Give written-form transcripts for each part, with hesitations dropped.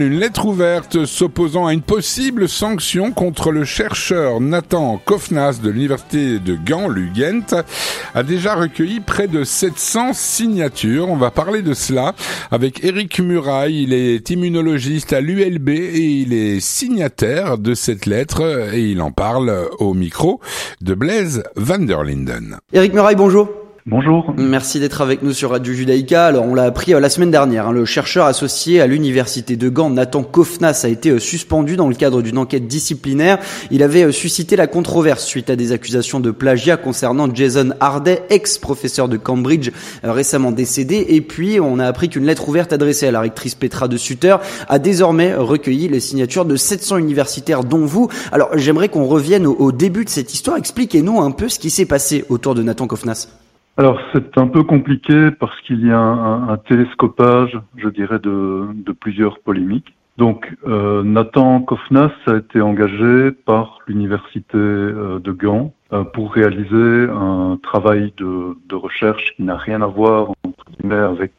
Une lettre ouverte s'opposant à une possible sanction contre le chercheur Nathan Kofnas de l'université de Gand, l'UGent, a déjà recueilli près de 700 signatures. On va parler de cela avec Éric Muraille. Il est immunologiste à l'ULB et il est signataire de cette lettre et il en parle au micro de Blaise van der Linden. Éric Muraille, bonjour. Bonjour. Merci d'être avec nous sur Radio Judaïka. Alors, on l'a appris la semaine dernière. Le chercheur associé à l'université de Gand, Nathan Kofnas, a été suspendu dans le cadre d'une enquête disciplinaire. Il avait suscité la controverse suite à des accusations de plagiat concernant Jason Harday, ex-professeur de Cambridge, récemment décédé. Et puis, on a appris qu'une lettre ouverte adressée à la rectrice Petra de Sutter a désormais recueilli les signatures de 700 universitaires, dont vous. Alors, j'aimerais qu'on revienne au début de cette histoire. Expliquez-nous un peu ce qui s'est passé autour de Nathan Kofnas. Alors c'est un peu compliqué parce qu'il y a un télescopage, je dirais, de plusieurs polémiques. Donc Nathan Kofnas a été engagé par l'université de Gand pour réaliser un travail de recherche qui n'a rien à voir entre guillemets avec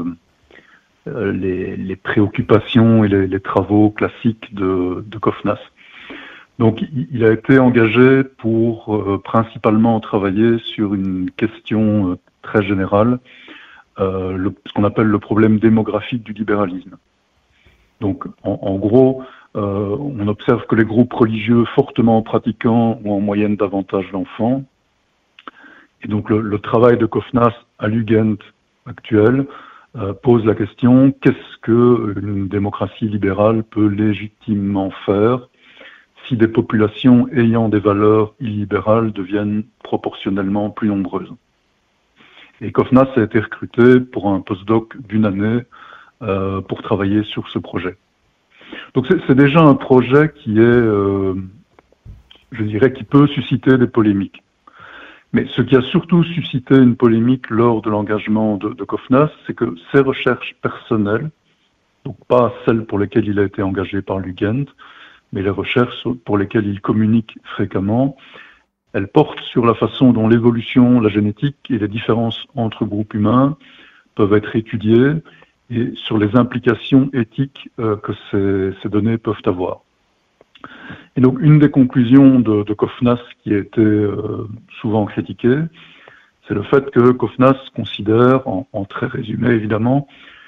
les préoccupations et les travaux classiques de Kofnas. Donc, il a été engagé pour principalement travailler sur une question très générale, ce qu'on appelle le problème démographique du libéralisme. Donc, en gros, on observe que les groupes religieux fortement pratiquants ont en moyenne davantage d'enfants. Et donc, le travail de Kofnas à l'UGent actuel pose la question, qu'est-ce qu'une démocratie libérale peut légitimement faire si des populations ayant des valeurs illibérales deviennent proportionnellement plus nombreuses. Et Kofnas a été recruté pour un postdoc d'une année pour travailler sur ce projet. Donc c'est déjà un projet qui est, je dirais, qui peut susciter des polémiques. Mais ce qui a surtout suscité une polémique lors de l'engagement de Kofnas, c'est que ses recherches personnelles, donc pas celles pour lesquelles il a été engagé par l'UGent, mais les recherches pour lesquelles il communique fréquemment, elles portent sur la façon dont l'évolution, la génétique et les différences entre groupes humains peuvent être étudiées et sur les implications éthiques que ces données peuvent avoir. Et donc, une des conclusions de Kofnas qui a été souvent critiquée, c'est le fait que Kofnas considère, en très résumé évidemment,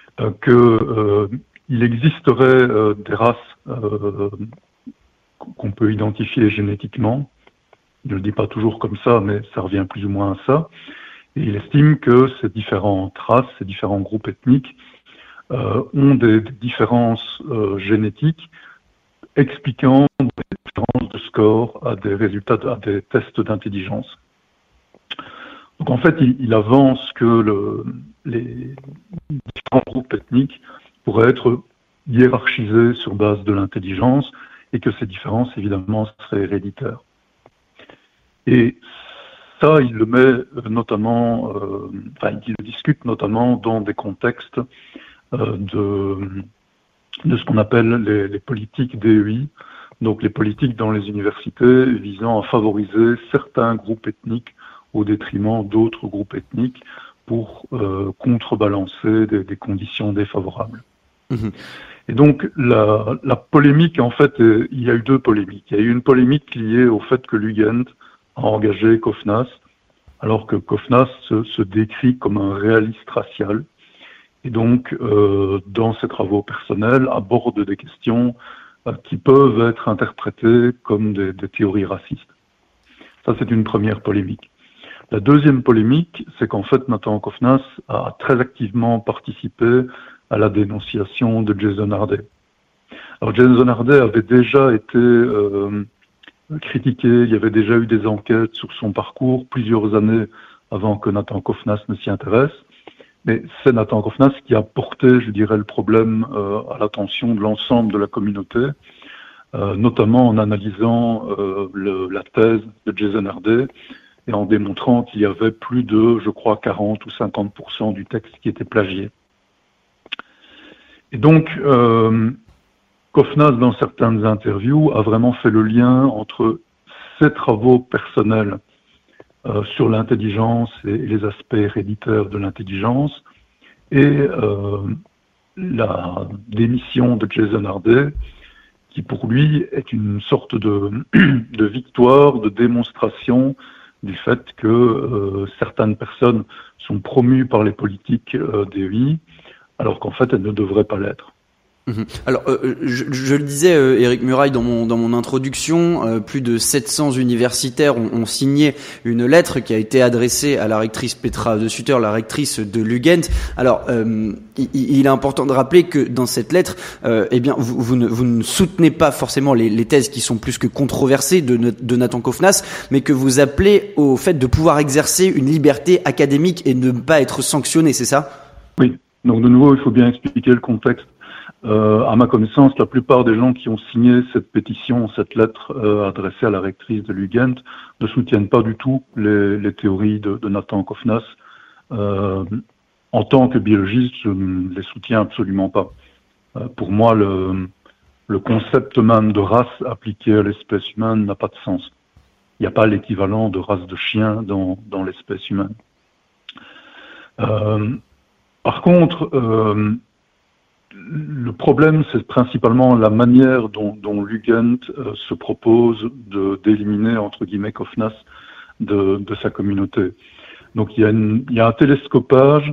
qu'il existerait des races qu'on peut identifier génétiquement. Je ne le dis pas toujours comme ça, mais ça revient plus ou moins à ça. Et il estime que ces différentes races, ces différents groupes ethniques ont des différences génétiques expliquant des différences de score à des résultats, à des tests d'intelligence. Donc en fait, il avance que les différents groupes ethniques pourraient être hiérarchisés sur base de l'intelligence et que ces différences, évidemment, seraient héréditaires. Et ça, il le met notamment, il le discute notamment dans des contextes de ce qu'on appelle les politiques DEI, donc les politiques dans les universités visant à favoriser certains groupes ethniques au détriment d'autres groupes ethniques pour contrebalancer des conditions défavorables. Mmh. Et donc, la polémique, en fait, il y a eu deux polémiques. Il y a eu une polémique liée au fait que l'UGent a engagé Kofnas, alors que Kofnas se décrit comme un réaliste racial. Et donc, dans ses travaux personnels, aborde des questions qui peuvent être interprétées comme des théories racistes. Ça, c'est une première polémique. La deuxième polémique, c'est qu'en fait, Nathan Kofnas a très activement participé à la dénonciation de Jason Harday. Alors Jason Harday avait déjà été critiqué, il y avait déjà eu des enquêtes sur son parcours plusieurs années avant que Nathan Kofnas ne s'y intéresse, mais c'est Nathan Kofnas qui a porté, je dirais, le problème à l'attention de l'ensemble de la communauté, notamment en analysant la thèse de Jason Harday et en démontrant qu'il y avait plus de, je crois, 40 ou 50% du texte qui était plagié. Et donc, Kofnas, dans certaines interviews, a vraiment fait le lien entre ses travaux personnels sur l'intelligence et les aspects héréditaires de l'intelligence et la démission de Jason Harday, qui pour lui est une sorte de victoire, de démonstration du fait que certaines personnes sont promues par les politiques DEI, alors qu'en fait elles ne devraient pas l'être. Alors, je le disais, Éric Muraille, dans mon introduction, plus de 700 universitaires ont signé une lettre qui a été adressée à la rectrice Petra de Sutter, la rectrice de l'UGent. Alors, il est important de rappeler que dans cette lettre, eh bien, vous ne soutenez pas forcément les thèses qui sont plus que controversées de Nathan Kovnas, mais que vous appelez au fait de pouvoir exercer une liberté académique et de ne pas être sanctionné, c'est ça? Oui. Donc, de nouveau, il faut bien expliquer le contexte. À ma connaissance, la plupart des gens qui ont signé cette pétition, cette lettre adressée à la rectrice de l'UGent, ne soutiennent pas du tout les théories de Nathan Kovnas. En tant que biologiste, je ne les soutiens absolument pas. Pour moi, le concept même de race appliqué à l'espèce humaine n'a pas de sens. Il n'y a pas l'équivalent de race de chien dans l'espèce humaine. Par contre, le problème, c'est principalement la manière dont l'UGent se propose d'éliminer, entre guillemets, Kovnas de sa communauté. Donc il y a un télescopage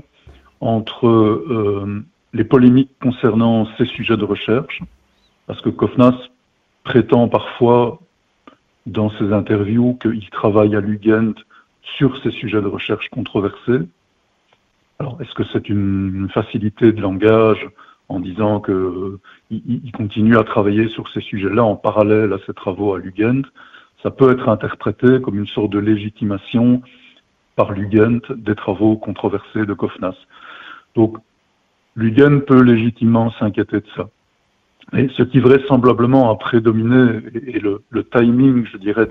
entre les polémiques concernant ces sujets de recherche, parce que Kovnas prétend parfois dans ses interviews qu'il travaille à l'UGent sur ces sujets de recherche controversés. Alors, est-ce que c'est une facilité de langage en disant qu'il continue à travailler sur ces sujets-là en parallèle à ses travaux à l'UGent? Ça peut être interprété comme une sorte de légitimation par l'UGent des travaux controversés de Kovnas. Donc, l'UGent peut légitimement s'inquiéter de ça. Et ce qui vraisemblablement a prédominé, et le timing, je dirais,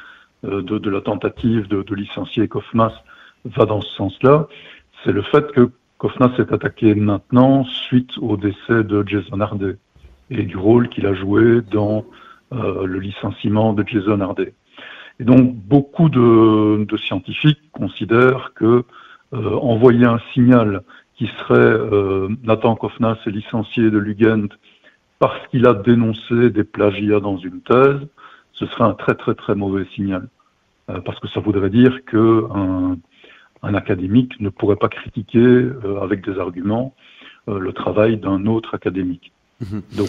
de la tentative de licencier Kovnas va dans ce sens-là, c'est le fait que Kovnas s'est attaqué maintenant suite au décès de Jason Harday et du rôle qu'il a joué dans le licenciement de Jason Harday. Et donc, beaucoup de scientifiques considèrent que envoyer un signal qui serait Nathan Kovnas est licencié de l'UGent parce qu'il a dénoncé des plagiats dans une thèse, ce serait un très très très mauvais signal. Parce que ça voudrait dire qu'un académique ne pourrait pas critiquer avec des arguments le travail d'un autre académique. Donc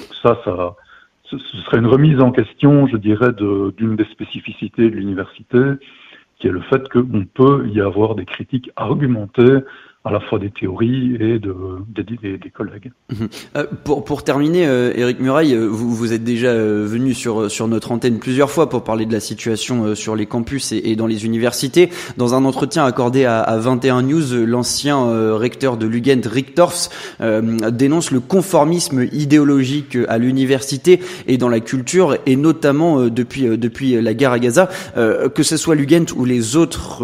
ce serait une remise en question, je dirais, d'une des spécificités de l'université, qui est le fait qu'on peut y avoir des critiques argumentées à la fois des théories et des collègues. Pour terminer, Éric Muraille, vous êtes déjà venu sur notre antenne plusieurs fois pour parler de la situation sur les campus et dans les universités. Dans un entretien accordé à 21 News, l'ancien recteur de l'UGent, Rick Torfs, dénonce le conformisme idéologique à l'université et dans la culture, et notamment depuis la guerre à Gaza, que ce soit l'UGent ou les autres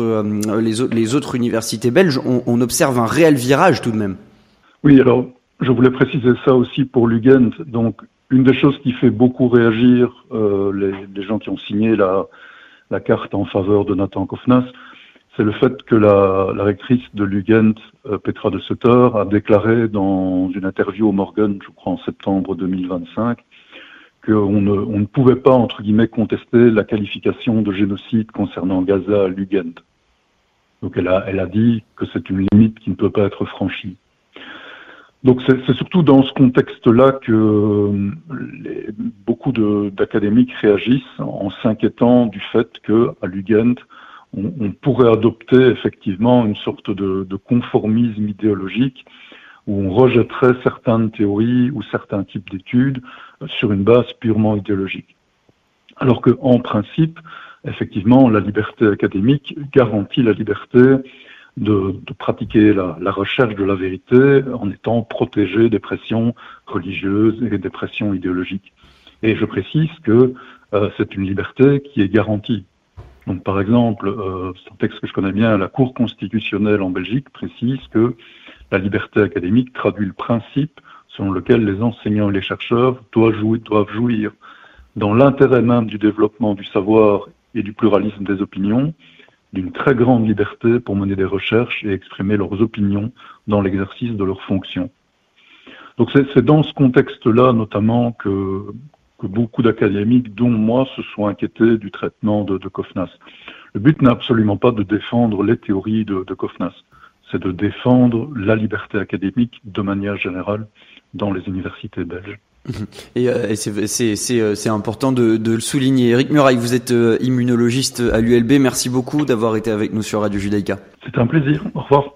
universités belges, on observe un réel virage tout de même. Oui, alors je voulais préciser ça aussi pour l'UGent. Donc une des choses qui fait beaucoup réagir les gens qui ont signé la carte en faveur de Nathan Kovnas, c'est le fait que la rectrice de l'UGent, Petra de Sutter, a déclaré dans une interview au Morgan, je crois en septembre 2025, qu'on ne pouvait pas, entre guillemets, contester la qualification de génocide concernant Gaza à l'UGent. Donc elle a dit que c'est une limite qui ne peut pas être franchie. Donc c'est surtout dans ce contexte-là que beaucoup d'académiques réagissent en s'inquiétant du fait qu'à l'UGent, on pourrait adopter effectivement une sorte de conformisme idéologique où on rejetterait certaines théories ou certains types d'études sur une base purement idéologique. Alors qu'en principe, effectivement, la liberté académique garantit la liberté de pratiquer la recherche de la vérité en étant protégé des pressions religieuses et des pressions idéologiques. Et je précise que c'est une liberté qui est garantie. Donc, par exemple, c'est un texte que je connais bien, la Cour constitutionnelle en Belgique précise que la liberté académique traduit le principe selon lequel les enseignants et les chercheurs doivent jouir dans l'intérêt même du développement du savoir et du pluralisme des opinions, d'une très grande liberté pour mener des recherches et exprimer leurs opinions dans l'exercice de leurs fonctions. Donc c'est dans ce contexte-là notamment que beaucoup d'académiques, dont moi, se sont inquiétés du traitement de Koffnas. Le but n'est absolument pas de défendre les théories de Koffnas, c'est de défendre la liberté académique de manière générale dans les universités belges. Et c'est important de le souligner. Éric Muraille, vous êtes immunologiste à l'ULB. Merci beaucoup d'avoir été avec nous sur Radio Judaïka. C'était un plaisir. Au revoir.